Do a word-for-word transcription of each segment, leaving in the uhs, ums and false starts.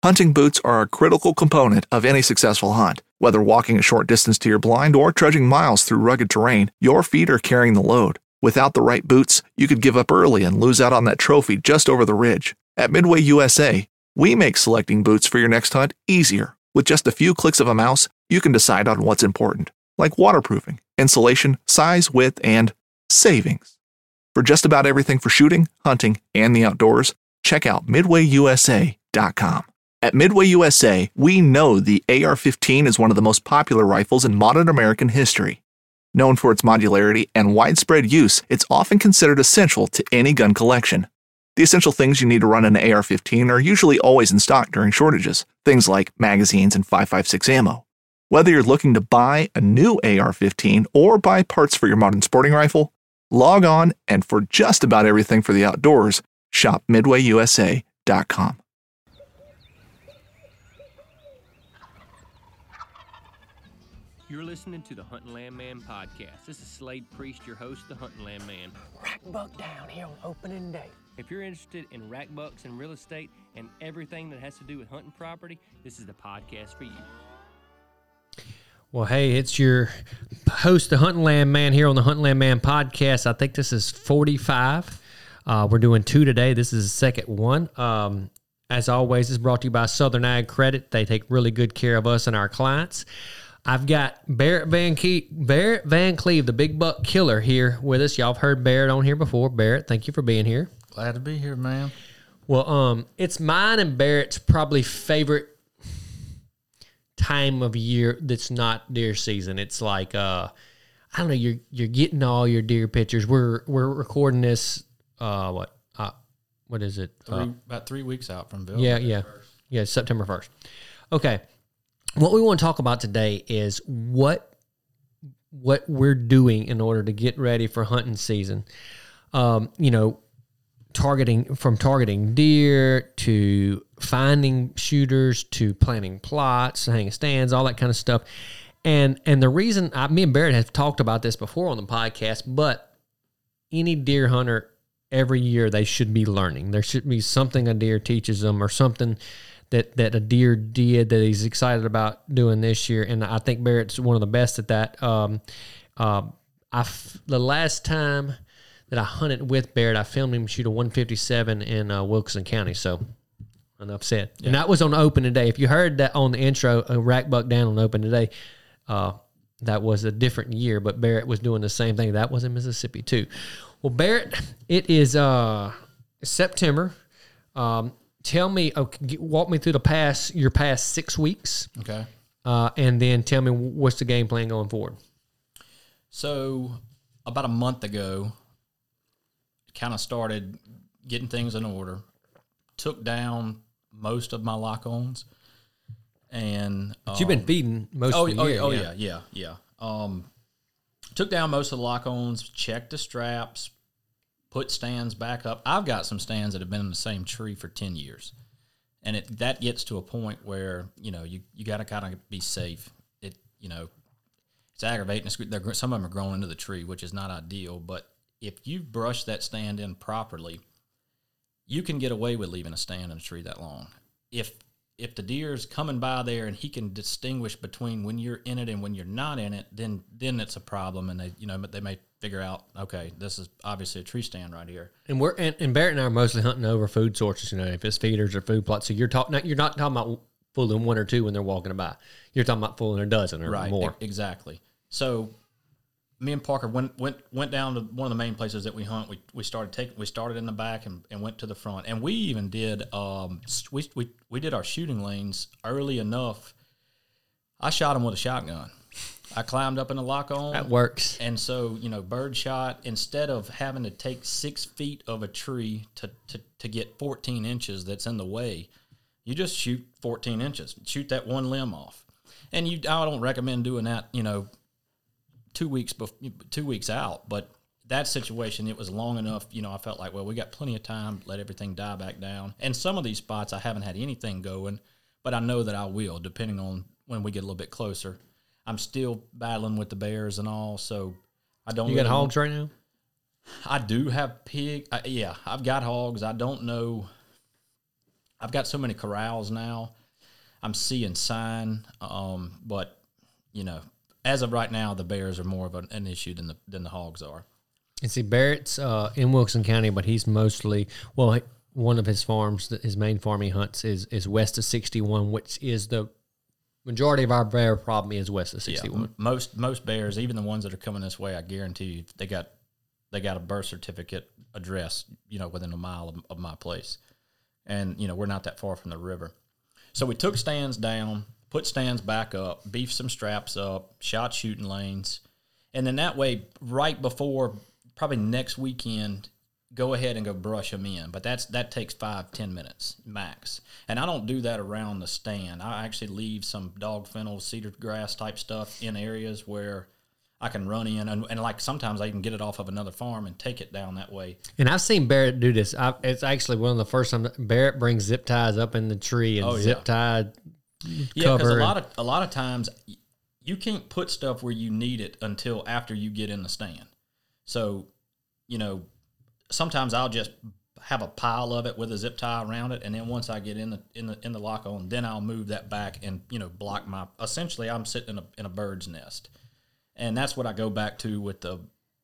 Hunting boots are a critical component of any successful hunt. Whether walking a short distance to your blind or trudging miles through rugged terrain, your feet are carrying the load. Without the right boots, you could give up early and lose out on that trophy just over the ridge. At Midway U S A, we make selecting boots for your next hunt easier. With just a few clicks of a mouse, you can decide on what's important, like waterproofing, insulation, size, width, and savings. For just about everything for shooting, hunting, and the outdoors, check out midway u s a dot com. At Midway U S A, we know the A R fifteen is one of the most popular rifles in modern American history. Known for its modularity and widespread use, it's often considered essential to any gun collection. The essential things you need to run an A R fifteen are usually always in stock during shortages, things like magazines and five five six ammo. Whether you're looking to buy a new A R fifteen or buy parts for your modern sporting rifle, log on and for just about everything for the outdoors, shop midway u s a dot com. You're listening to the Hunting Land Man podcast. This is Slade Priest, your host, the Hunting Land Man. Rack buck down here on opening day. If you're interested in rack bucks and real estate and everything that has to do with hunting property, this is the podcast for you. Well, hey, it's your host, the Hunting Land Man, here on the Hunting Land Man podcast. I think this is forty-five. Uh, we're doing two today. This is the second one. Um, as always, this is brought to you by Southern Ag Credit. They take really good care of us and our clients. I've got Barrett Van Ke- Barrett Van Cleve, the big buck killer, here with us. Y'all have heard Barrett on here before. Barrett, thank you for being here. Glad to be here, man. Well, um, it's mine and Barrett's probably favorite time of year that's not deer season. It's like uh, I don't know. You're you're getting all your deer pictures. We're we're recording this. Uh, what uh, what is it? Three, Uh, about three weeks out from Bill. yeah, yeah, yeah. September first. Okay. What we want to talk about today is what what we're doing in order to get ready for hunting season. Um, you know, targeting from targeting deer to finding shooters to planning plots, hanging stands, all that kind of stuff. And and the reason I, me and Barrett have talked about this before on the podcast, but any deer hunter every year they should be learning. There should be something a deer teaches them or something that, that a deer did that he's excited about doing this year, and I think Barrett's one of the best at that. Um, uh, I the last time that I hunted with Barrett, I filmed him shoot a one fifty-seven in uh, Wilkinson County, so enough said. Yeah. And that was on open today. If you heard that on the intro, a rack buck down on open today, uh, that was a different year, but Barrett was doing the same thing. That was in Mississippi too. Well, Barrett, it is uh, September. Um, Tell me, okay, walk me through the past your past six weeks. Okay. Uh, and then tell me what's the game plan going forward. So about a month ago, kind of started getting things in order. Took down most of my lock-ons, and but you've been um, feeding most oh, of the oh, year. Oh yeah, yeah, yeah, yeah. Um, took down most of the lock-ons. Checked the straps. Put stands back up. I've got some stands that have been in the same tree for ten years. And it that gets to a point where, you know, you, you got to kind of be safe. It, you know, it's aggravating. It's, they're, some of them are growing into the tree, which is not ideal. But if you brush that stand in properly, you can get away with leaving a stand in a tree that long. If if the deer's coming by there and he can distinguish between when you're in it and when you're not in it, then then it's a problem. And they, you know, they may figure out, okay, this is obviously a tree stand right here. And we're and, and Barrett and I are mostly hunting over food sources. You know, if it's feeders or food plots. So you're talking, you're not talking about fooling one or two when they're walking by. You're talking about fooling a dozen or right, more. E- exactly. So me and Parker went went went down to one of the main places that we hunt. We we started taking we started in the back and, and went to the front. And we even did um we we we did our shooting lanes early enough. I shot them with a shotgun. I climbed up in the lock on. That works. And so, you know, bird shot, instead of having to take six feet of a tree to, to, to get fourteen inches that's in the way, you just shoot fourteen inches. Shoot that one limb off. And you, I don't recommend doing that, you know, two weeks before, two weeks out. But that situation, it was long enough, you know, I felt like, well, we got plenty of time, let everything die back down. And some of these spots I haven't had anything going, but I know that I will, depending on when we get a little bit closer. I'm still battling with the bears and all, so I don't. You really got hogs know. right now? I do have pig. I, yeah, I've got hogs. I don't know. I've got so many corrals now. I'm seeing sign, um, but you know, as of right now, the bears are more of an, an issue than the than the hogs are. And see, Barrett's uh, in Wilson County, but he's mostly well. One of his farms, his main farm he hunts is is west of sixty-one, which is the majority of our bear problem is west of sixty-one. Yeah, most most bears, even the ones that are coming this way, I guarantee you, they got they got a birth certificate address, you know, within a mile of, of my place, and you know we're not that far from the river. So we took stands down, put stands back up, beefed some straps up, shot shooting lanes, and then that way, right before probably next weekend, go ahead and go brush them in. But that's that takes five, ten minutes max. And I don't do that around the stand. I actually leave some dog fennel, cedar grass type stuff in areas where I can run in. And, and like sometimes I can get it off of another farm and take it down that way. And I've seen Barrett do this. I, it's actually one of the first times Barrett brings zip ties up in the tree and Oh, yeah. zip tied Yeah, because cover. a lot of a lot of times you can't put stuff where you need it until after you get in the stand. So, you know, sometimes I'll just have a pile of it with a zip tie around it, and then once I get in the in the in the lock on, then I'll move that back and you know block my. Essentially, I'm sitting in a in a bird's nest, and that's what I go back to with the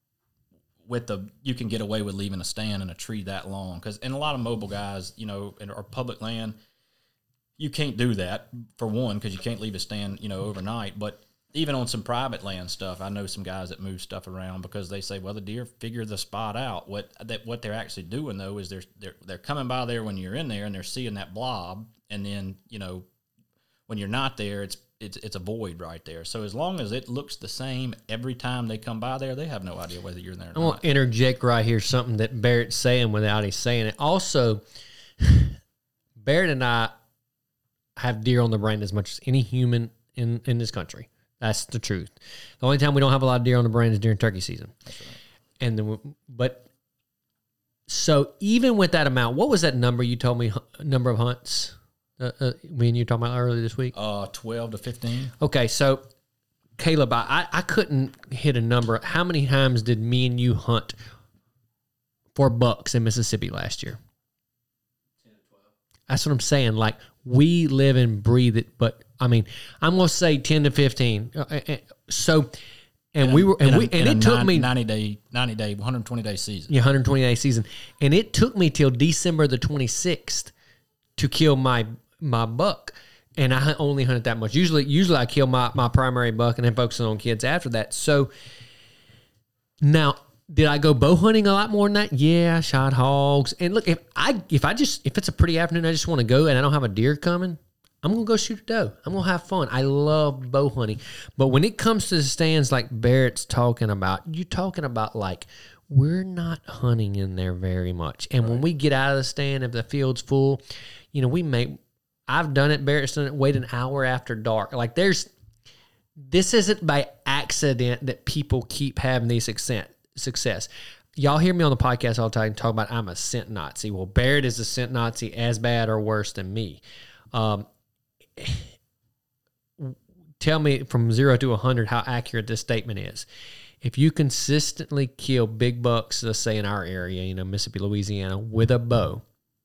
with the you can get away with leaving a stand in a tree that long, because in a lot of mobile guys, you know, in our public land, you can't do that for one because you can't leave a stand you know overnight, but even on some private land stuff, I know some guys that move stuff around because they say, well, the deer figure the spot out. What that what they're actually doing, though, is they're, they're, they're coming by there when you're in there, and they're seeing that blob. And then, you know, when you're not there, it's it's it's a void right there. So as long as it looks the same every time they come by there, they have no idea whether you're in there or I want not. to interject right here something that Barrett's saying without he saying it. Also, Barrett and I have deer on the brain as much as any human in, in this country. That's the truth. The only time we don't have a lot of deer on the brain is during turkey season. That's right. And then, but so even with that amount, what was that number you told me? hu- Number of hunts? Uh, uh, me and you talking about earlier this week. Uh, twelve to fifteen. Okay, so Caleb, I I couldn't hit a number. How many times did me and you hunt for bucks in Mississippi last year? That's what I'm saying. Like, we live and breathe it, but I mean, I'm gonna say ten to fifteen. Uh, uh, So, and In we a- were, and in a- we, and in a it took nine- me ninety day, ninety day, one hundred twenty day season. yeah, one hundred twenty day season, and it took me till December the twenty-sixth to kill my my buck, and I only hunted that much. Usually, usually I kill my my primary buck and then focusing on kids after that. So now, did I go bow hunting a lot more than that? Yeah, I shot hogs. And look, if I if I just if it's a pretty afternoon, I just want to go and I don't have a deer coming, I'm gonna go shoot a doe. I'm gonna have fun. I love bow hunting. But when it comes to the stands like Barrett's talking about, you're talking about like we're not hunting in there very much. And when we get out of the stand, if the field's full, you know, we may I've done it, Barrett's done it, wait an hour after dark. Like there's this isn't by accident that people keep having these success. Success. Y'all hear me on the podcast all the time talk about I'm a scent Nazi. Well, Barrett is a scent Nazi as bad or worse than me. Um, tell me from zero to a hundred how accurate this statement is. If you consistently kill big bucks, let's say in our area, you know, Mississippi, Louisiana, with a bow,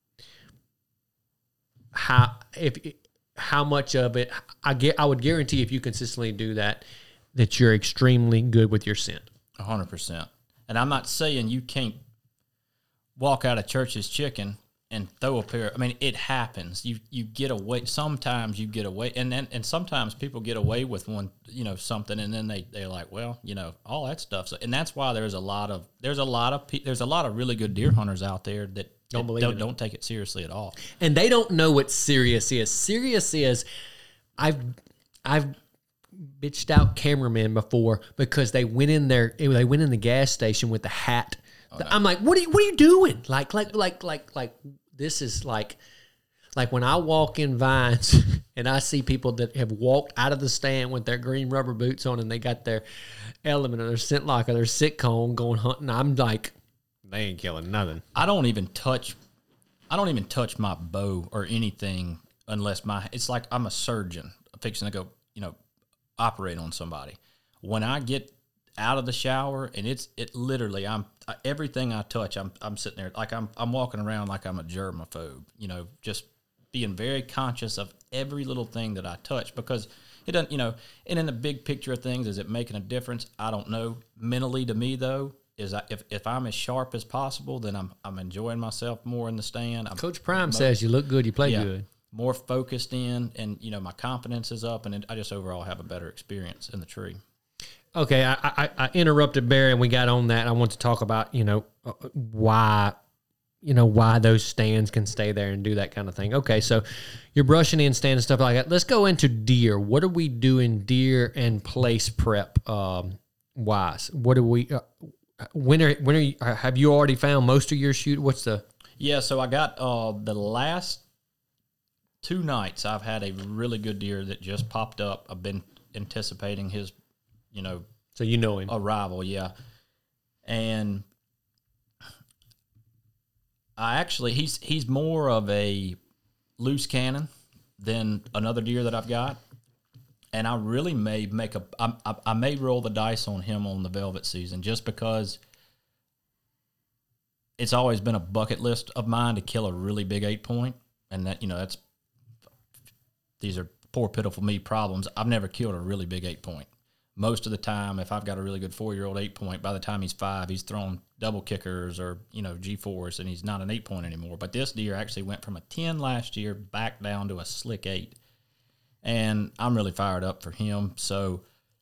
how if how much of it I get? I would guarantee if you consistently do that, that you're extremely good with your scent. A hundred percent. And I'm not saying you can't walk out of Church's Chicken and throw a pair. I mean, it happens. You you get away. Sometimes you get away, and then and sometimes people get away with one, you know, something, and then they they're like, well, you know, all that stuff. So, and that's why there's a lot of there's a lot of pe- there's a lot of really good deer hunters out there that Don't that believe don't, in it. don't take it seriously at all. And they don't know what serious is. Serious is, I've I've bitched out cameramen before because they went in there, they went in the gas station with the hat. I'm like, what are you, what are you doing? Like, like, like, like, like, this is like, like when I walk in Vines and I see people that have walked out of the stand with their green rubber boots on and they got their element or their scent lock or their sit cone going hunting. I'm like, they ain't killing nothing. I don't even touch, I don't even touch my bow or anything unless my, it's like I'm a surgeon fixing to go, you know, operate on somebody. When I get out of the shower and it's, it literally, I'm, everything I touch, I'm, I'm sitting there like I'm, I'm walking around like I'm a germaphobe, you know, just being very conscious of every little thing that I touch, because it doesn't, you know, and in the big picture of things, is it making a difference? I don't know. Mentally, to me, though, is I, if if I'm as sharp as possible, then I'm I'm enjoying myself more in the stand. I'm, Coach Prime I'm, says you look good, you play yeah, good. more focused in, and, you know, my confidence is up, and it, I just overall have a better experience in the tree. Okay, I, I, I interrupted Barry, and we got on that. I want to talk about, you know, uh, why, you know, why those stands can stay there and do that kind of thing. Okay, so you're brushing in stand and stuff like that. Let's go into deer. What are we doing deer and place prep um, wise? What do we? Uh, when are when are you, have you already found most of your shoot? What's the? Yeah, so I got uh, the last two nights. I've had a really good deer that just popped up. I've been anticipating his, you know, So you know him. arrival, yeah. And I actually, he's he's more of a loose cannon than another deer that I've got. And I really may make a, I, I, I may roll the dice on him on the velvet season, just because it's always been a bucket list of mine to kill a really big eight point. And that, you know, that's, these are poor, pitiful me problems. I've never killed a really big eight point. Most of the time, if I've got a really good four-year-old eight-point, by the time he's five, he's throwing double kickers or, you know, G-force, and he's not an eight-point anymore. But this deer actually went from a ten last year back down to a slick eight. And I'm really fired up for him. So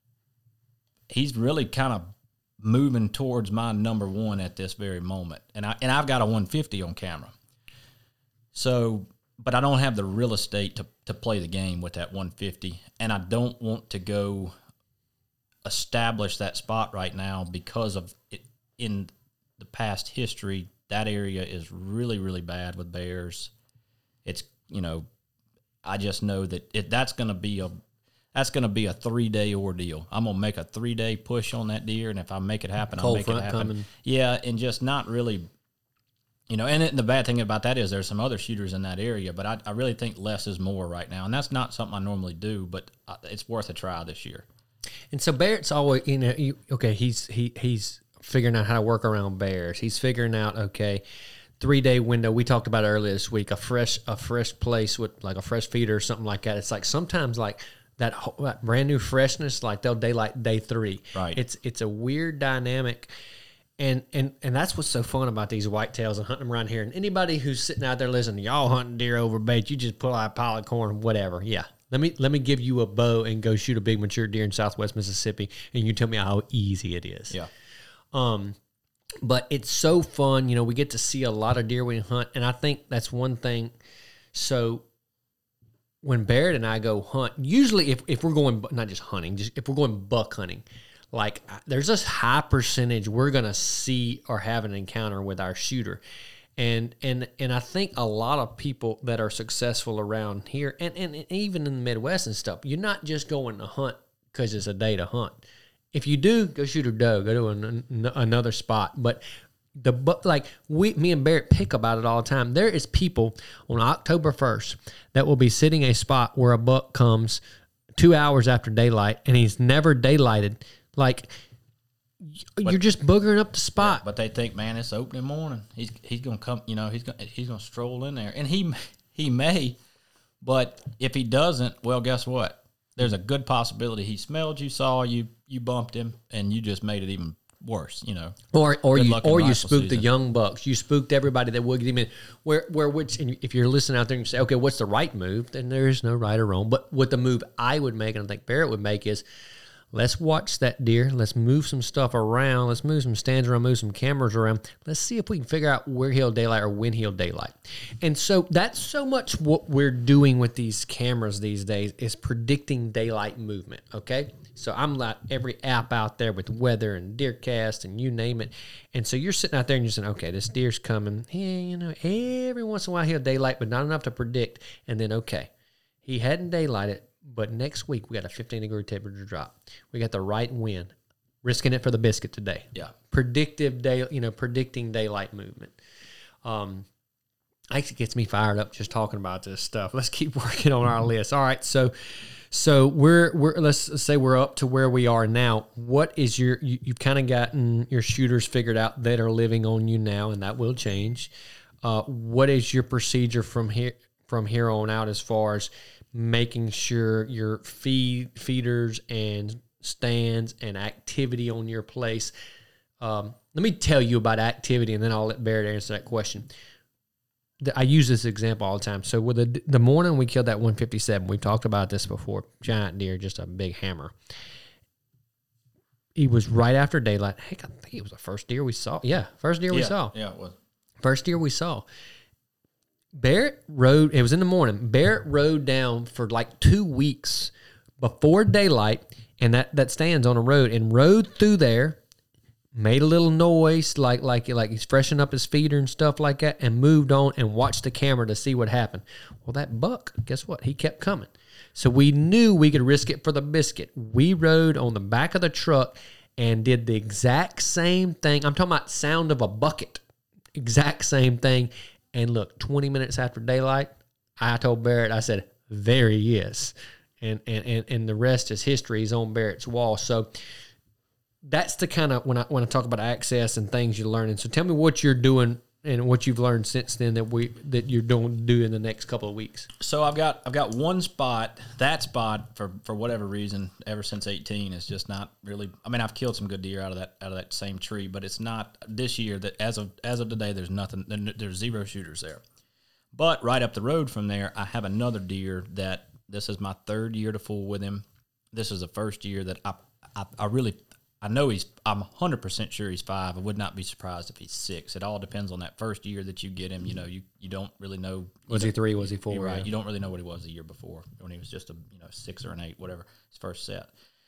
he's really kind of moving towards my number one at this very moment. And, I, and I've got a one fifty on camera. So, but I don't have the real estate to, to play the game with that one fifty. And I don't want to go establish that spot right now, because of it. In the past history, that area is really, really bad with bears. It's, you know, I just know that it, that's going to be a that's going to be a three day ordeal. I'm going to make a three day push on that deer, and if I make it happen, Cold I'll make it front happen. coming. Yeah, and just not really, you know. And it, the bad thing about that is there's some other shooters in that area, but I, I really think less is more right now, and that's not something I normally do, but it's worth a try this year. And so Barrett's always, you know, you, okay, he's he he's figuring out how to work around bears. He's figuring out, okay, three day window. We talked about it earlier this week. A fresh a fresh place with like a fresh feeder or something like that. It's like sometimes like that, whole, that brand new freshness, like they'll daylight day three. Right. It's it's a weird dynamic. And and and that's what's so fun about these whitetails and hunting them around here. And anybody who's sitting out there listening, y'all hunting deer over bait, you just pull out a pile of corn, whatever. Yeah. Let me let me give you a bow and go shoot a big mature deer in Southwest Mississippi, and you tell me how easy it is. Yeah. Um, but it's so fun. You know, we get to see a lot of deer we hunt, and I think that's one thing. So when Barrett and I go hunt, usually if, if we're going, not just hunting, just if we're going buck hunting, like there's this high percentage we're going to see or have an encounter with our shooter. And and and I think a lot of people that are successful around here, and, and, and even in the Midwest and stuff, you're not just going to hunt because it's a day to hunt. If you do, go shoot a doe, go to an, another spot. But the but like we, me and Barrett pick about it all the time. There is people on October first that will be sitting a spot where a buck comes two hours after daylight, and he's never daylighted. Like, But, you're just boogering up the spot. But they think, man, it's opening morning. He's he's gonna come. You know, he's gonna he's gonna stroll in there, and he he may. But if he doesn't, well, guess what? There's a good possibility he smelled you, saw you, you bumped him, and you just made it even worse. You know, or or Good you luck in or you rifle spooked the season. young bucks. You spooked everybody that would get him in. Where where which and if you're listening out there and you say, okay, what's the right move? Then there is no right or wrong. But what the move I would make, and I think Barrett would make, is let's watch that deer. Let's move some stuff around. Let's move some stands around, move some cameras around. Let's see if we can figure out where he'll daylight or when he'll daylight. And so that's so much what we're doing with these cameras these days is predicting daylight movement, okay? So I'm like every app out there with weather and DeerCast and you name it. And so you're sitting out there and you're saying, okay, this deer's coming. Yeah, you know, every once in a while he'll daylight, but not enough to predict. And then, okay, he hadn't daylighted, but next week we got a fifteen degree temperature drop. We got the right wind. Risking it for the biscuit today. Yeah. Predictive day, you know, predicting daylight movement. Um, actually gets me fired up just talking about this stuff. Let's keep working on our list. All right, so so we're we're let's say we're up to where we are now. What is your you, you've kind of gotten your shooters figured out that are living on you now, and that will change. Uh, what is your procedure from here? from here on out as far as making sure your feed feeders and stands and activity on your place. Um, let me tell you about activity, and then I'll let Barrett answer that question. I use this example all the time. So with the the morning we killed that one fifty-seven, we've talked about this before. Giant deer, just a big hammer. He was right after daylight. Heck, I think it was the first deer we saw. Yeah, first deer yeah, we saw. Yeah, it was. First deer we saw. Barrett rode, it was in the morning. Barrett rode down for like two weeks before daylight, and that, that stands on a road, and rode through there, made a little noise, like like like he's freshening up his feeder and stuff like that, and moved on and watched the camera to see what happened. Well, that buck, guess what? He kept coming. So we knew we could risk it for the biscuit. We rode on the back of the truck and did the exact same thing. I'm talking about sound of a bucket. Exact same thing. And look, twenty minutes after daylight, I told Barrett, I said, there he is. And and and, and the rest is history. He's on Barrett's wall. So that's the kind of, when I when I talk about access and things you're learning. So tell me what you're doing and what you've learned since then that we that you're doing to do in the next couple of weeks. So I've got I've got one spot. That spot for, for whatever reason, ever since eighteen, is just not really. I mean, I've killed some good deer out of that out of that same tree, but it's not this year. That as of as of today, there's nothing. There's zero shooters there. But right up the road from there, I have another deer that this is my third year to fool with him. This is the first year that I I, I really. I know he's, I'm one hundred percent sure he's five. I would not be surprised if he's six. It all depends on that first year that you get him. You know, you, you don't really know. Was he three? Was he four? You're right. Yeah. You don't really know what he was the year before when he was just a, you know, six or an eight, whatever, his first set.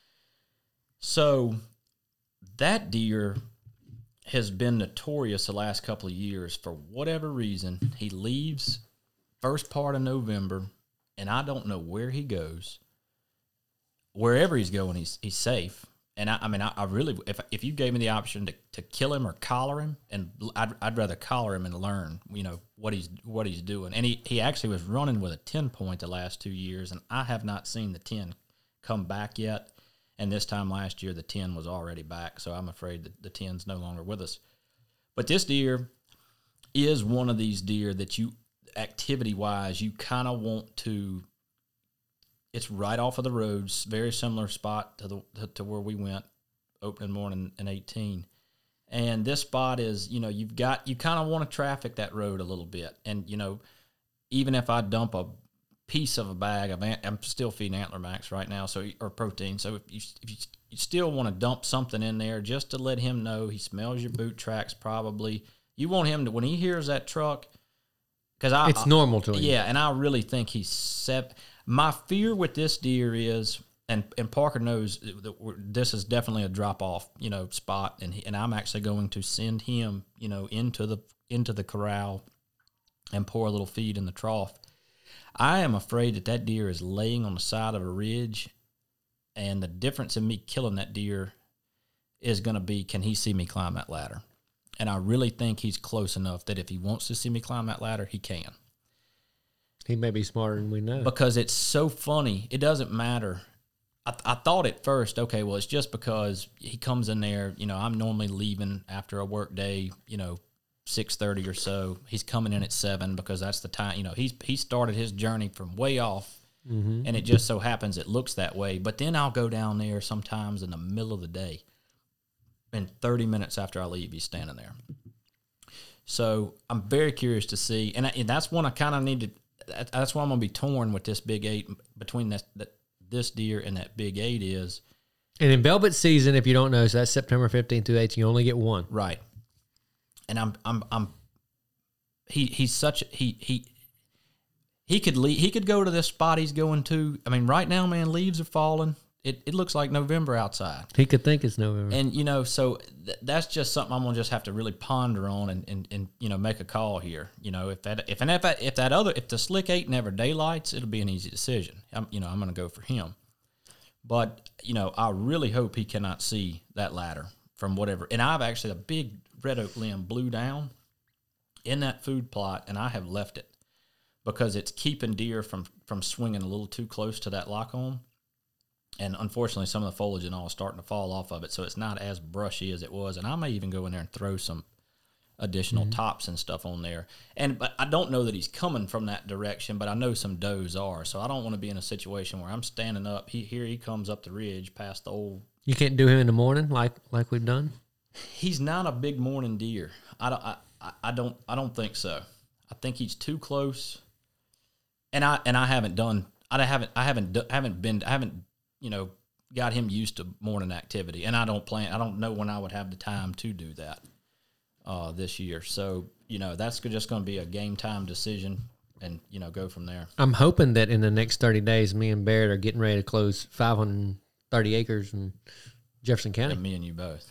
So that deer has been notorious the last couple of years for whatever reason. He leaves first part of November, and I don't know where he goes. Wherever he's going, he's he's safe. And I, I mean, I, I really, if if you gave me the option to, to kill him or collar him, and I'd I'd rather collar him and learn, you know, what he's what he's doing. And he, he actually was running with a ten point the last two years, and I have not seen the ten come back yet. And this time last year, the ten was already back, so I'm afraid that the ten's no longer with us. But this deer is one of these deer that you, activity wise, you kind of want to. It's right off of the roads, very similar spot to the to, to where we went opening morning in eighteen. And this spot is, you know, you've got, you kind of want to traffic that road a little bit. And, you know, even if I dump a piece of a bag of, I'm still feeding Antler Max right now, so, or protein. So if you, if you, you still want to dump something in there just to let him know he smells your boot tracks probably. You want him to, when he hears that truck, because I. It's normal to him. Yeah, and I really think he's seven. My fear with this deer is, and, and Parker knows that we're, this is definitely a drop off, you know, spot, and he, and I'm actually going to send him, you know, into the into the corral and pour a little feed in the trough. I am afraid that that deer is laying on the side of a ridge, and the difference in me killing that deer is going to be, can he see me climb that ladder? And I really think he's close enough that if he wants to see me climb that ladder, he can. He may be smarter than we know. Because it's so funny. It doesn't matter. I, I thought at first, okay, well, it's just because he comes in there, you know, I'm normally leaving after a work day, you know, six thirty or so. He's coming in at seven because that's the time, you know, he's he started his journey from way off, mm-hmm. and it just so happens it looks that way. But then I'll go down there sometimes in the middle of the day, and thirty minutes after I leave, he's standing there. So I'm very curious to see, and, I, and that's one I kind of need to, that's why I'm going to be torn with this big eight, between this, that, this deer and that big eight is. And in velvet season, if you don't know, so that's September fifteenth through eighteenth, you only get one. Right. And I'm, I'm, I'm, he, he's such, he, he, he could leave, he could go to this spot he's going to. I mean, right now, man, leaves are falling. It, it looks like November outside. He could think it's November. And, you know, so th- that's just something I'm going to just have to really ponder on and, and, and, you know, make a call here. You know, if that, if, and if, that, if that other, if the slick eight never daylights, it'll be an easy decision. I'm, you know, I'm going to go for him. But, you know, I really hope he cannot see that ladder from whatever. And I've actually, a big red oak limb blew down in that food plot, and I have left it because it's keeping deer from, from swinging a little too close to that lock on. And unfortunately, some of the foliage and all is starting to fall off of it, so it's not as brushy as it was. And I may even go in there and throw some additional Mm-hmm. tops and stuff on there. And but I don't know that he's coming from that direction, but I know some does are. So I don't want to be in a situation where I'm standing up. He here he comes up the ridge past the old. You can't do him in the morning like like we've done. He's not a big morning deer. I don't. I, I, I don't. I don't think so. I think he's too close. And I and I haven't done. I haven't. I haven't. do- haven't been. I haven't. You know, got him used to morning activity. And I don't plan. I don't know when I would have the time to do that uh, this year. So you know, that's just going to be a game time decision, and you know, go from there. I'm hoping that in the next thirty days, me and Barrett are getting ready to close five hundred thirty acres in Jefferson County. And me and you both.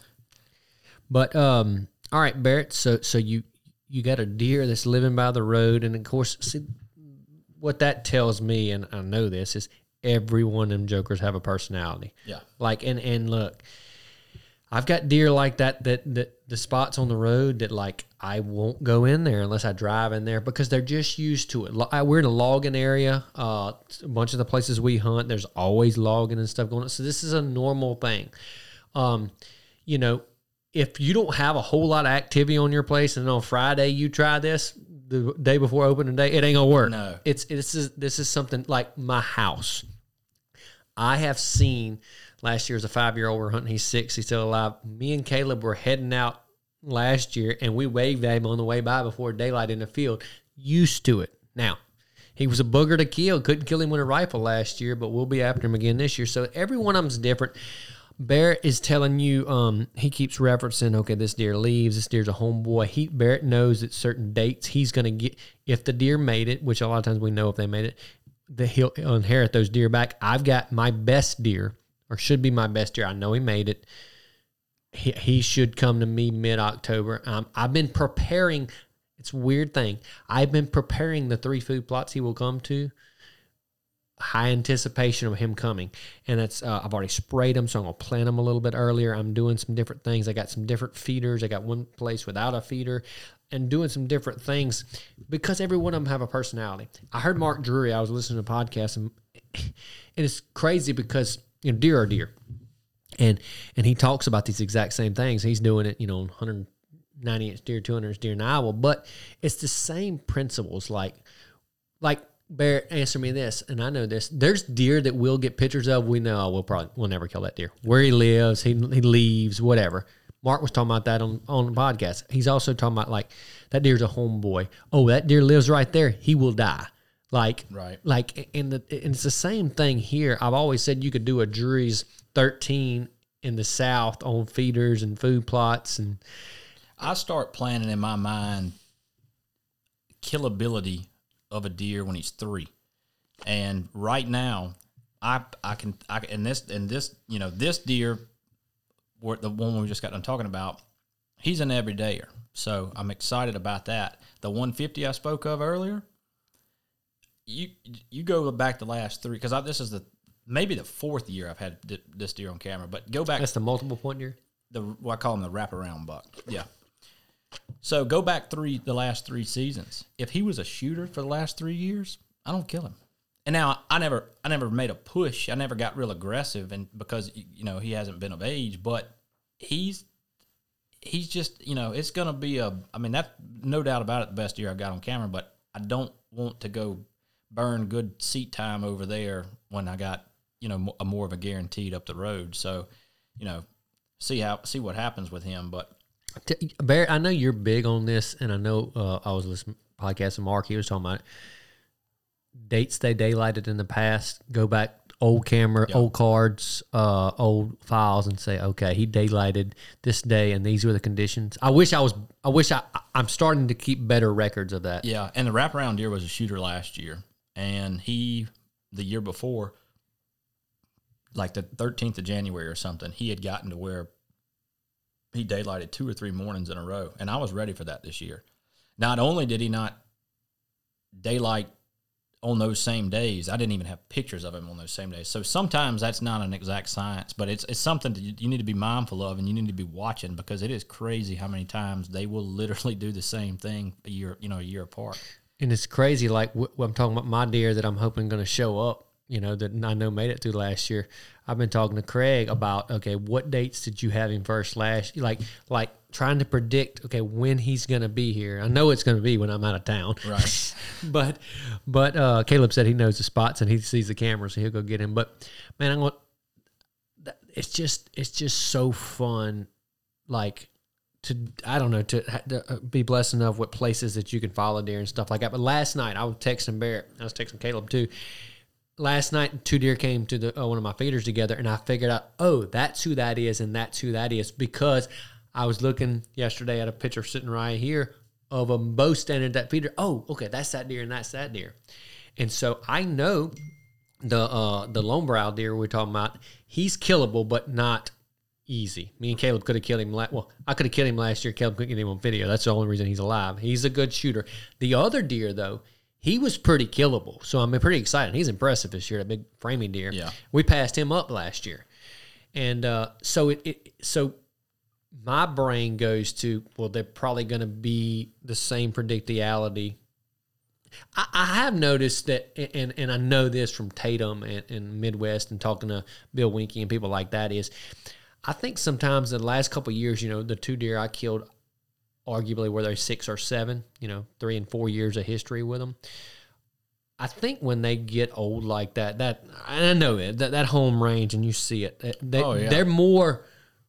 But um, all right, Barrett. So so you you got a deer that's living by the road, and of course, see what that tells me, and I know this is every one of them jokers have a personality. Yeah. Like and and look, I've got deer like that that that the spots on the road that like I won't go in there unless I drive in there because they're just used to it. Lo- I- We're in a logging area. Uh, a bunch of the places we hunt, there's always logging and stuff going on. So this is a normal thing. Um, you know. If you don't have a whole lot of activity on your place, and on Friday you try this the day before opening day, it ain't gonna work. No. It's this is this is something like my house. I have seen last year as a five year old. We're hunting. He's six. He's still alive. Me and Caleb were heading out last year, and we waved at him on the way by before daylight in the field. Used to it now. He was a booger to kill. Couldn't kill him with a rifle last year, but we'll be after him again this year. So every one of them's different. Barrett is telling you, um, he keeps referencing, okay, this deer leaves, this deer's a homeboy. He Barrett knows at certain dates he's going to get, if the deer made it, which a lot of times we know if they made it, that he'll inherit those deer back. I've got my best deer, or should be my best deer. I know he made it. He, he should come to me mid-October. Um, I've been preparing, it's a weird thing. I've been preparing the three food plots he will come to. High anticipation of him coming, and that's uh, I've already sprayed them, so I'm gonna plant them a little bit earlier. I'm doing some different things. I got some different feeders. I got one place without a feeder, and doing some different things because every one of them have a personality. I heard Mark Drury. I was listening to a podcast, and, and it's crazy because you know deer are deer, and and he talks about these exact same things. He's doing it, you know, one hundred ninety inch deer, two hundred inch deer in Iowa, but it's the same principles. Like like. Barrett, answer me this, and I know this. There's deer that we'll get pictures of. We know oh, we'll probably we'll never kill that deer. Where he lives, he he leaves, whatever. Mark was talking about that on, on the podcast. He's also talking about like that deer's a homeboy. Oh, that deer lives right there. He will die. Like Right. Like in the and it's the same thing here. I've always said you could do a Drury's thirteen in the South on feeders and food plots, and I start planning in my mind killability of a deer when he's three, and right now, I I can I can- and this and this you know this deer, where the one we just got done talking about, he's an everydayer, so I'm excited about that. The one fifty I spoke of earlier, you you go back the last three because this is the maybe the fourth year I've had th- this deer on camera, but go back that's the multiple point deer. the what I call him the wraparound buck. Yeah. So go back three the last three seasons. If he was a shooter for the last three years, I don't kill him. And now I never I never made a push. I never got real aggressive, and because you know he hasn't been of age, but he's he's just you know it's gonna be a. I mean that no doubt about it, the best deer I've got on camera. But I don't want to go burn good seat time over there when I got you know a more of a guaranteed up the road. So you know see how see what happens with him, but. T- Barrett, I know you're big on this, and I know uh, I was listening to a podcast and Mark, he was talking about it. Dates they daylighted in the past, go back old camera, Yep. old cards, uh, old files, and say, okay, he daylighted this day, and these were the conditions. I wish I was. I wish I. I'm starting to keep better records of that. Yeah, and the wraparound deer was a shooter last year, and he the year before, like the thirteenth of January or something, he had gotten to where he daylighted two or three mornings in a row, and I was ready for that this year. Not only did he not daylight on those same days, I didn't even have pictures of him on those same days. So sometimes that's not an exact science, but it's it's something that you, you need to be mindful of, and you need to be watching because it is crazy how many times they will literally do the same thing a year, you know, a year apart. And it's crazy. Like wh- I'm talking about my deer that I'm hoping going to show up. you know, that I know made it through last year. I've been talking to Craig about, okay, what dates did you have him first last? Like, like trying to predict, okay, when he's going to be here. I know it's going to be when I'm out of town. Right. but, but uh, Caleb said he knows the spots and he sees the camera, so he'll go get him. But man, I'm going. It's just, it's just so fun, like to, I don't know, to, to be blessed enough with places that you can follow deer and stuff like that. But last night I was texting Barrett, I was texting Caleb too. Last night, two deer came to the uh, one of my feeders together, and I figured out, oh, that's who that is, and that's who that is, because I was looking yesterday at a picture sitting right here of them both standing at that feeder. Oh, okay, that's that deer, and that's that deer. And so I know the uh, the lone brow deer we're talking about, he's killable, but not easy. Me and Caleb could have killed him. La- well, I could have killed him last year. Caleb couldn't get him on video. That's the only reason he's alive. He's a good shooter. The other deer, though, he was pretty killable, so I'm pretty excited. He's impressive this year, a big framing deer. Yeah. We passed him up last year. And uh, so it, it so my brain goes to, well, they're probably going to be the same predictality. I, I have noticed that, and, and I know this from Tatum and, and Midwest and talking to Bill Winkie and people like that, is I think sometimes in the last couple of years, you know, the two deer I killed arguably were they six or seven, you know, three and four years of history with them. I think when they get old like that, that I know it, that, that home range, and you see it, they, Oh, yeah. they're more,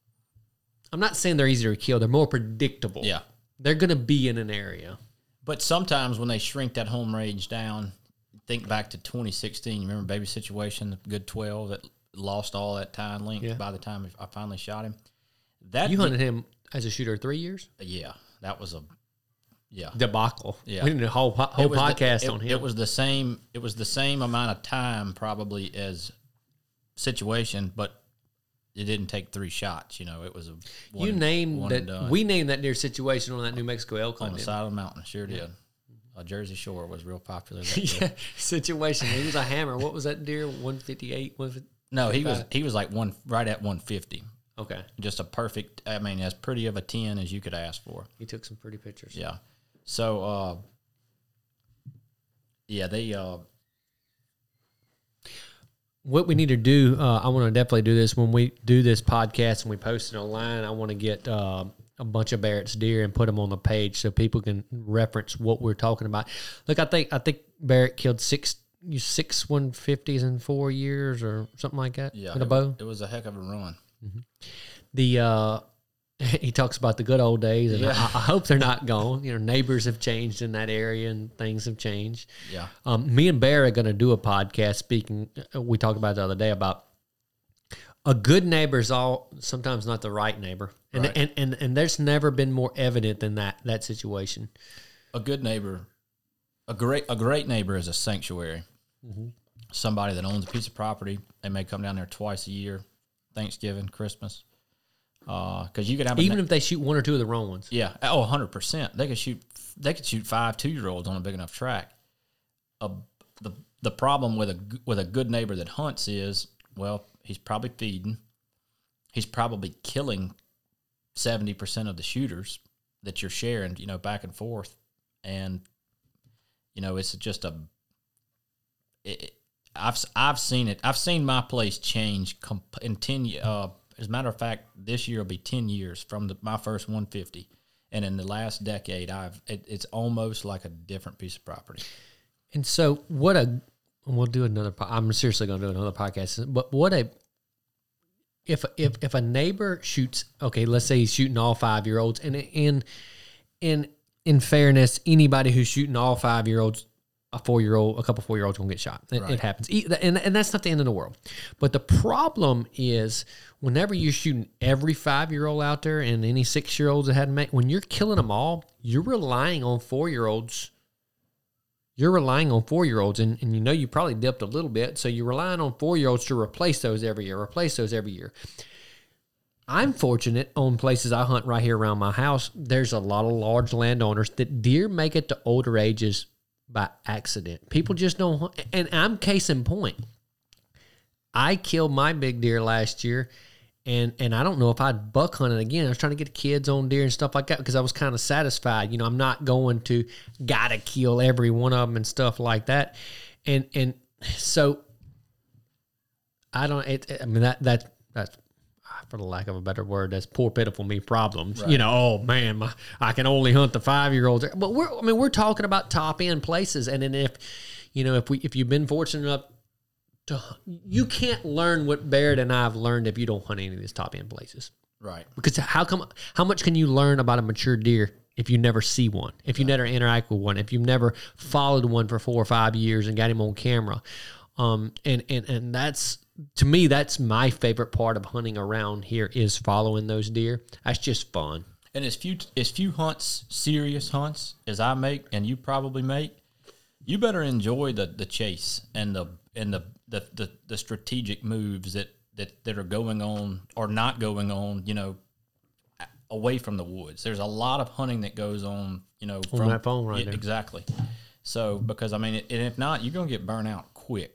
I'm not saying they're easier to kill, they're more predictable. Yeah. They're going to be in an area. But sometimes when they shrink that home range down, think back to twenty sixteen. You remember Baby Situation, the good twelve that lost all that time length Yeah. by the time I finally shot him. That You hunted him as a shooter three years? Yeah, that was a yeah Debacle. Yeah. We did a whole, whole It was the- podcast it- on him. It was the same. It was the same amount of time probably as Situation, but it didn't take three shots. You know, it was a one, you named one and that. done. We named that deer Situation on that New Mexico elk on hunt. the didn't side of the mountain. Sure did. Uh, Jersey Shore was real popular. That we? year. Yeah, Situation. He was a hammer. What was that deer? one fifty-eight? one fifty No, he was he was like one right at one fifty. Okay. Just a perfect. I mean, as pretty of a ten as you could ask for. He took some pretty pictures. Yeah. So, uh, yeah, they. Uh, What we need to do, uh, I want to definitely do this when we do this podcast and we post it online. I want to get uh, a bunch of Barrett's deer and put them on the page so people can reference what we're talking about. Look, I think I think Barrett killed six you six one fifties in four years or something like that. yeah, with a it, bow. it was a heck of a run. The uh, he talks about the good old days, and Yeah. I, I hope they're not gone. You know, neighbors have changed in that area, and things have changed. Yeah. Um, me and Bear are going to do a podcast. Speaking, uh, we talked about it the other day about a good neighbor is all sometimes not the right neighbor, and Right. and, and and there's never been more evident than that that situation. A good neighbor, a great a great neighbor is a sanctuary. Mm-hmm. Somebody that owns a piece of property. They may come down there twice a year, Thanksgiving, Christmas. Because uh, you could have a Even ne- if they shoot one or two of the wrong ones. yeah, oh, one hundred percent. They could shoot. They could shoot five two year olds on a big enough track. Uh, the the problem with a g- with a good neighbor that hunts is, well, he's probably feeding. He's probably killing seventy percent of the shooters that you're sharing, you know, back and forth, and you know, it's just a. It, I've I've seen it. I've seen my place change comp- in ten. ye- Uh, as a matter of fact, this year will be ten years from the, my first one fifty, and in the last decade, I've it, it's almost like a different piece of property. And so, what a we'll do another. po- I'm seriously going to do another podcast. But what a if if if a neighbor shoots. Okay, let's say he's shooting all five year olds, and in in in fairness, anybody who's shooting all five year olds, a four year old, a couple four year olds gonna get shot. It, Right. it happens, E- and and that's not the end of the world. But the problem is, whenever you're shooting every five year old out there and any six year olds that hadn't made, when you're killing them all, you're relying on four year olds. You're relying on four year olds, and, and you know you probably dipped a little bit, so you're relying on four year olds to replace those every year, replace those every year. I'm fortunate on places I hunt right here around my house. There's a lot of large landowners that deer make it to older ages by accident. People just don't hunt. And I'm case in point. I killed my big deer last year, and and I don't know if I'd buck hunt it again. I was trying to get the kids on deer and stuff like that because I was kind of satisfied. You know, I'm not going to gotta kill every one of them and stuff like that. And and so I don't. It, I mean that that that's for the lack of a better word, that's poor pitiful me problems. Right. You know, oh man, my, I can only hunt the five year olds. But we're I mean we're talking about top end places, and then if you know if we if you've been fortunate enough to, you can't learn what Barrett and I have learned if you don't hunt any of these top end places. Right. Because how come how much can you learn about a mature deer if you never see one, if you right. never interact with one, if you've never followed one for four or five years and got him on camera? Um, and, and, and that's, to me, that's my favorite part of hunting around here is following those deer. That's just fun. And as few, as few hunts, serious hunts as I make, and you probably make, you better enjoy the, the chase and the, and the, the, the, the strategic moves that, that, that are going on or not going on, you know, away from the woods. There's a lot of hunting that goes on, you know, on from that phone right it, there. Exactly. So, because I mean, it, and if not, you're going to get burnt out quick.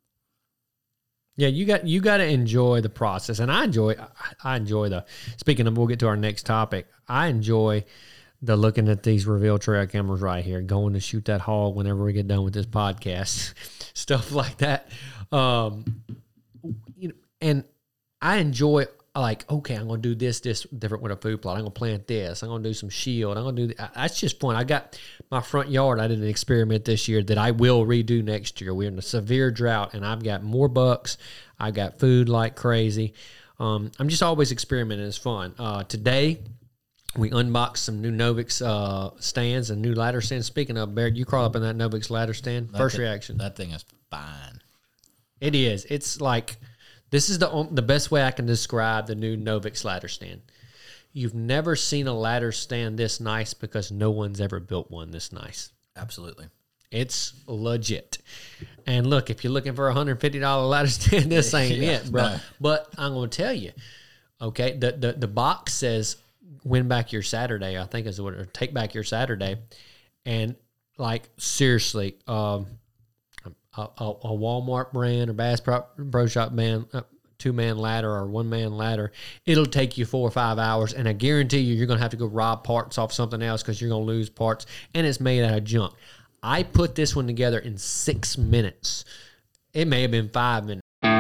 Yeah, you got you got to enjoy the process, and I enjoy I, I enjoy the. Speaking of, we'll get to our next topic. I enjoy the looking at these reveal trail cameras right here, going to shoot that hog whenever we get done with this podcast, stuff like that. Um, you know, and I enjoy. Like, okay, I'm going to do this, this different with a food plot. I'm going to plant this. I'm going to do some shield. I'm going to do that. That's just fun. I got my front yard. I did an experiment this year that I will redo next year. We're in a severe drought, and I've got more bucks. I got food like crazy. Um, I'm just always experimenting. It's fun. Uh, today, we unboxed some new Novix uh, stands and new ladder stands. Speaking of, Barrett, you crawl up in that Novix ladder stand. That First thing, reaction. That thing is fine. It is. It's like... This is the the best way I can describe the new Novix ladder stand. You've never seen a ladder stand this nice because no one's ever built one this nice. Absolutely. It's legit. And look, if you're looking for a one hundred fifty dollars ladder stand, this ain't yeah, it, bro. No. But I'm going to tell you, okay, the, the, the box says win back your Saturday, I think is what, or take back your Saturday. And, like, seriously, um, A, a, a Walmart brand or Bass Pro, Pro Shop man, uh, two-man ladder or one-man ladder, it'll take you four or five hours, and I guarantee you you're going to have to go rob parts off something else because you're going to lose parts, and it's made out of junk. I put this one together in six minutes. It may have been five minutes.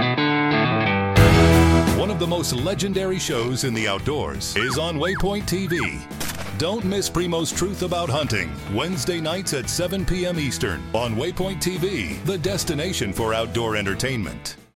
One of the most legendary shows in the outdoors is on Waypoint T V. Don't miss Primo's Truth About Hunting, Wednesday nights at seven p.m. Eastern on Waypoint T V, the destination for outdoor entertainment.